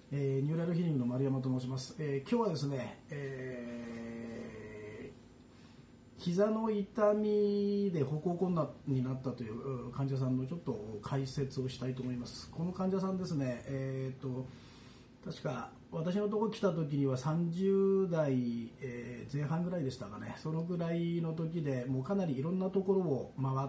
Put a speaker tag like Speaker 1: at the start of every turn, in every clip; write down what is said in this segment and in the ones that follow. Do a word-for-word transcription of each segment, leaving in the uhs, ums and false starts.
Speaker 1: えー、ニューラルヒーリングの丸山と申します。えー、今日はですね、えー、膝の痛みで歩行困難になったという患者さんのちょっと解説をしたいと思います。この患者さんですね、えー、と確か私のところ来た時にはさんじゅう代、えー、前半ぐらいでしたかね。そのぐらいの時でもうかなりいろんなところを回って、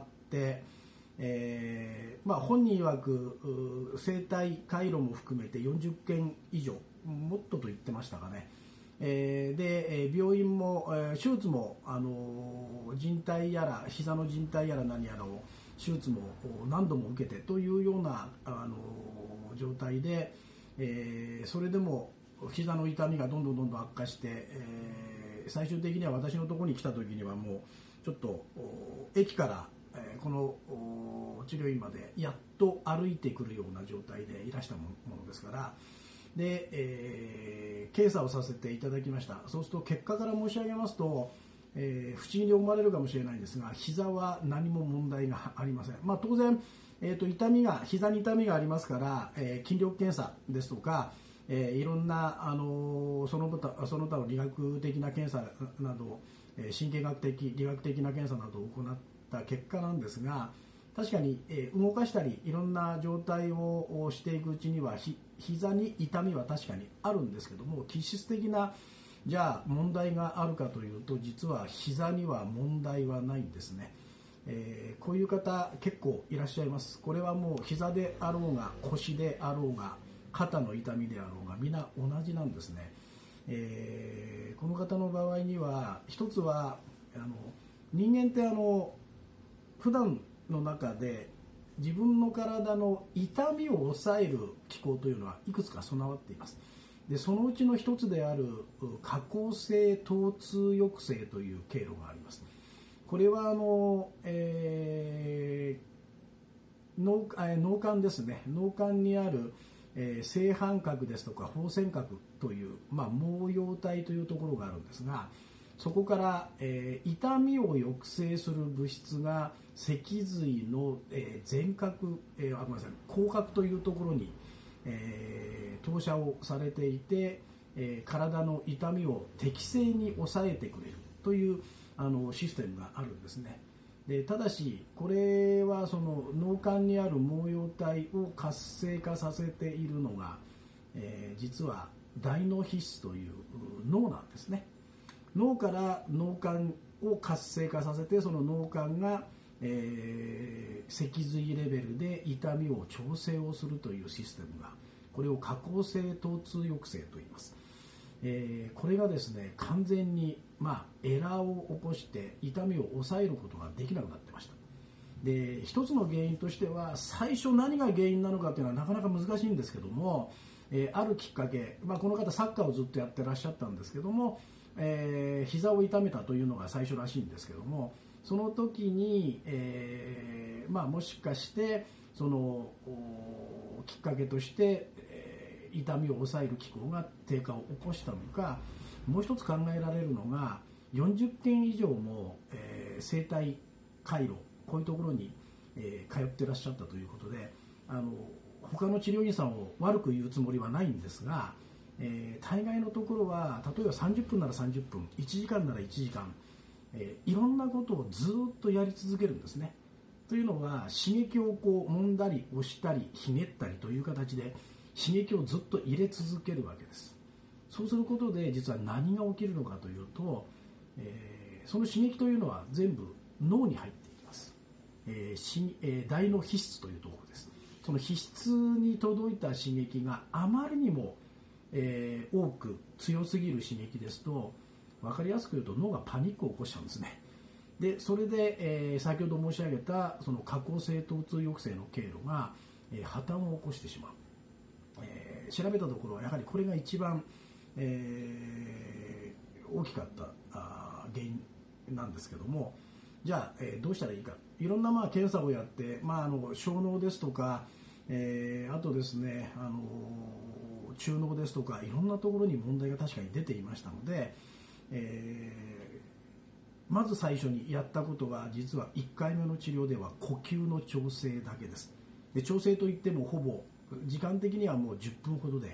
Speaker 1: えーまあ、本人曰く整体回路も含めてよんじゅっけん以上、もっとと言ってましたかね。えー、で病院も、えー、手術も、あのー、靭帯やら膝の靭帯やら何やらを手術も何度も受けてというような、あのー、状態で、えー、それでも膝の痛みがどんどんどんどん悪化して、えー、最終的には私のところに来た時にはもうちょっと駅からこの治療院までやっと歩いてくるような状態でいらしたものですから、で、えー、検査をさせていただきました。そうすると結果から申し上げますと、えー、不思議に思われるかもしれないんですが、膝は何も問題がありません。まあ、当然、えーと、痛みが膝に痛みがありますから、えー、筋力検査ですとか、えー、いろんな、あのー、その他その他の理学的な検査など、えー、神経学的理学的な検査などを行った結果なんですが、確かに、えー、動かしたりいろんな状態をしていくうちにはひ膝に痛みは確かにあるんですけども、気質的なじゃあ問題があるかというと、実は膝には問題はないんですね。えー、こういう方結構いらっしゃいます。これはもう膝であろうが腰であろうが肩の痛みであろうが皆同じなんですね。えー、この方の場合には一つはあの人間ってあの普段の中で自分の体の痛みを抑える機構というのはいくつか備わっています。でそのうちの一つである下行性疼痛抑制という経路があります。これはあの、えー、脳, 脳幹ですね。脳幹にある、えー、正反核ですとか放線核という、まあ、毛様体というところがあるんですが、そこから、えー、痛みを抑制する物質が脊髄の、えー、前核、えー、あごめんなさい後核というところに、えー、投射をされていて、えー、体の痛みを適正に抑えてくれるというあのシステムがあるんですね。でただしこれはその脳幹にある毛様体を活性化させているのが、えー、実は大脳皮質という脳なんですね。脳から脳幹を活性化させて、その脳幹が、えー、脊髄レベルで痛みを調整をするというシステムが、これを下行性疼痛抑制と言います。えー、これがですね完全に、まあ、エラーを起こして痛みを抑えることができなくなってました。で一つの原因としては、最初何が原因なのかというのはなかなか難しいんですけども、えー、あるきっかけ、まあ、この方サッカーをずっとやってらっしゃったんですけども、えー、膝を痛めたというのが最初らしいんですけども、その時に、えーまあ、もしかしてそのきっかけとして、えー、痛みを抑える機構が低下を起こしたのか、もう一つ考えられるのがよんじゅっけん以上も、えー、整体回路、こういうところに、えー、通ってらっしゃったということで、あの他の治療院さんを悪く言うつもりはないんですが、えー、大概のところは例えばさんじゅっぷんならさんじゅっぷん、いちじかんならいちじかん、えー、いろんなことをずっとやり続けるんですね。というのは刺激をこう揉んだり押したりひねったりという形で刺激をずっと入れ続けるわけです。そうすることで実は何が起きるのかというと、えー、その刺激というのは全部脳に入っていきます。えーしえー、大脳皮質というところです。その皮質に届いた刺激があまりにもえー、多く強すぎる刺激ですと、分かりやすく言うと脳がパニックを起こしちゃうんですね。でそれで、えー、先ほど申し上げたその下行性疼痛抑制の経路が、えー、破綻を起こしてしまう、えー、調べたところはやはりこれが一番、えー、大きかったあ原因なんですけども、じゃあ、えー、どうしたらいいか、いろんなまあ検査をやって、まあ、あの小脳ですとか、えー、あとですね、あの中脳ですとかいろんなところに問題が確かに出ていましたので、えー、まず最初にやったことは実はいっかいめの治療では呼吸の調整だけです。で調整といってもほぼ時間的にはもうじゅっぷんほどで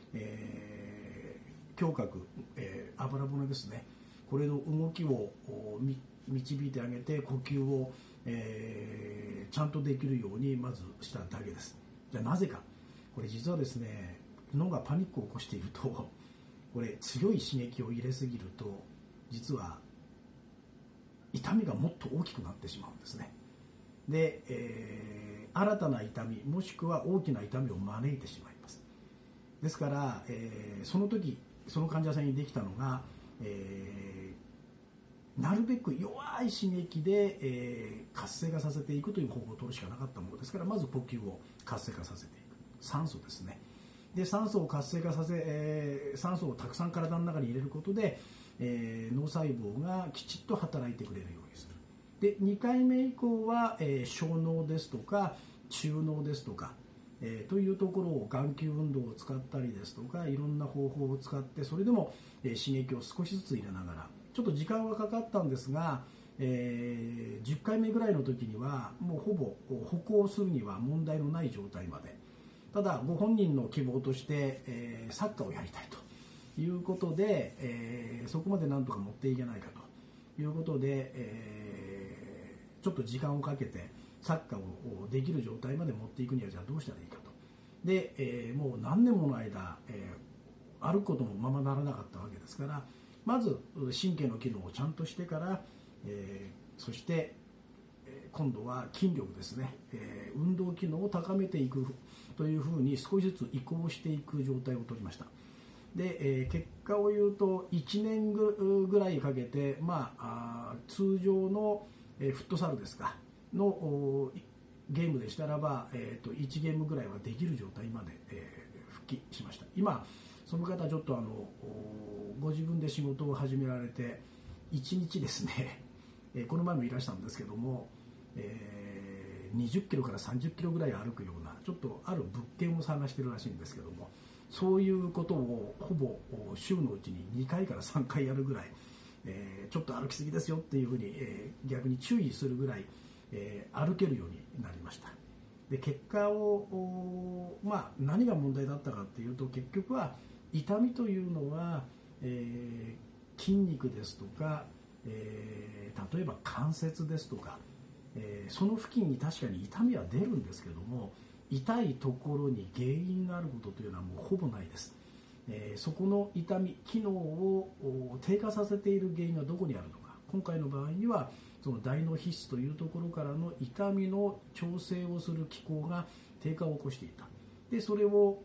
Speaker 1: えー、胸郭、えー、油骨ですね、これの動きを導いてあげて呼吸を、えー、ちゃんとできるようにまずしただけです。じゃあなぜか、これ実はですね、脳がパニックを起こしていると、これ強い刺激を入れすぎると実は痛みがもっと大きくなってしまうんですね。で、えー、新たな痛みもしくは大きな痛みを招いてしまいます。ですから、えー、その時その患者さんにできたのが、えー、なるべく弱い刺激で、えー、活性化させていくという方法を取るしかなかったものですから、まず呼吸を活性化させていく、酸素ですね。で酸素を活性化させ、えー、酸素をたくさん体の中に入れることで、えー、脳細胞がきちっと働いてくれるようにする。でにかいめ以降は、えー、小脳ですとか中脳ですとか、えー、というところを眼球運動を使ったりですとか、いろんな方法を使って、それでも、えー、刺激を少しずつ入れながら、ちょっと時間はかかったんですが、えー、じゅっかいめぐらいの時にはもうほぼ歩行するには問題のない状態まで。ただご本人の希望として、えー、サッカーをやりたいということで、えー、そこまでなんとか持っていけないかということで、えー、ちょっと時間をかけてサッカーをできる状態まで持っていくにはじゃあどうしたらいいかと。で、えー、もう何年もの間、えー、歩くこともままならなかったわけですから、まず神経の機能をちゃんとしてから、えー、そして今度は筋力ですね、えー、運動機能を高めていくというふうに少しずつ移行していく状態を取りました。で、えー、結果を言うといちねんぐらいかけて、まあ、あ通常の、えー、フットサルですかのゲームでしたらば、えー、といちゲームぐらいはできる状態まで、えー、復帰しました。今その方ちょっとあのご自分で仕事を始められていちにちですね、えー、この前もいらしたんですけども、えー、にじゅっキロからさんじゅっキロぐらい歩くようなちょっとある物件を探してるらしいんですけども、そういうことをほぼ週のうちににかいからさんかいやるぐらい、えー、ちょっと歩きすぎですよっていうふうに、えー、逆に注意するぐらい、えー、歩けるようになりました。で結果を、まあ、何が問題だったかっていうと、結局は痛みというのは、えー、筋肉ですとか、えー、例えば関節ですとか、えー、その付近に確かに痛みは出るんですけども、痛いところに原因があることというのはもうほぼないです。えー、そこの痛み、機能を低下させている原因がどこにあるのか。今回の場合にはその大脳皮質というところからの痛みの調整をする機構が低下を起こしていた。でそれを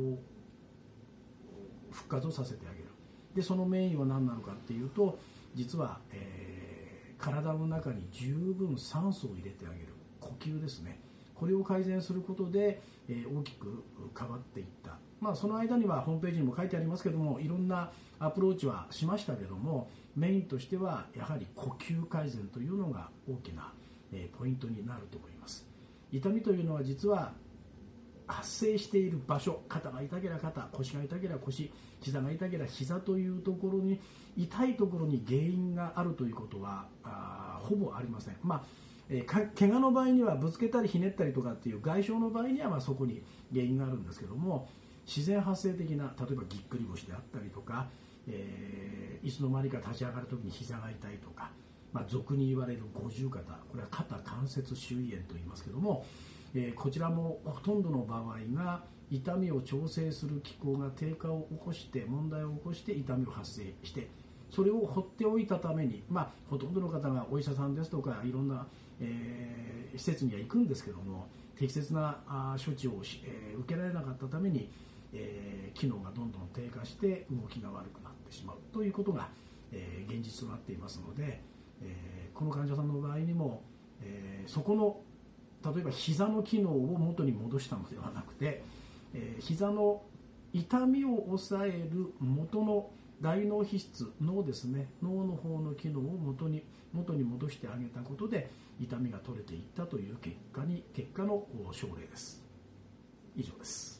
Speaker 1: 復活をさせてあげる。でそのメインは何なのかっていうと、実は、えー、体の中に十分酸素を入れてあげる呼吸ですね。これを改善することで、えー、大きく変わっていった。まあ、その間にはホームページにも書いてありますけども、いろんなアプローチはしましたけども、メインとしてはやはり呼吸改善というのが大きな、えー、ポイントになると思います。痛みというのは実は発生している場所、肩が痛ければ肩、腰が痛ければ腰、膝が痛ければ膝というところに、痛いところに原因があるということはあほぼありません。まあえー、か怪我の場合にはぶつけたりひねったりとかっていう外傷の場合にはまあそこに原因があるんですけども、自然発生的な、例えばぎっくり腰であったりとか、えー、いつの間にか立ち上がるときに膝が痛いとか、まあ、俗に言われる五十肩、これは肩関節周囲炎と言いますけども、えー、こちらもほとんどの場合が痛みを調整する機構が低下を起こして問題を起こして痛みを発生して、それを放っておいたために、まあ、ほとんどの方がお医者さんですとかいろんな、えー、施設には行くんですけども、適切なあ処置を、えー、受けられなかったために、えー、機能がどんどん低下して動きが悪くなってしまうということが、えー、現実となっていますので、えー、この患者さんの場合にも、えー、そこの例えば膝の機能を元に戻したのではなくて、えー、膝の痛みを抑える元の大脳皮質、脳ですね、脳の方の機能を元に元に戻してあげたことで痛みが取れていったという結果に結果の症例です。以上です。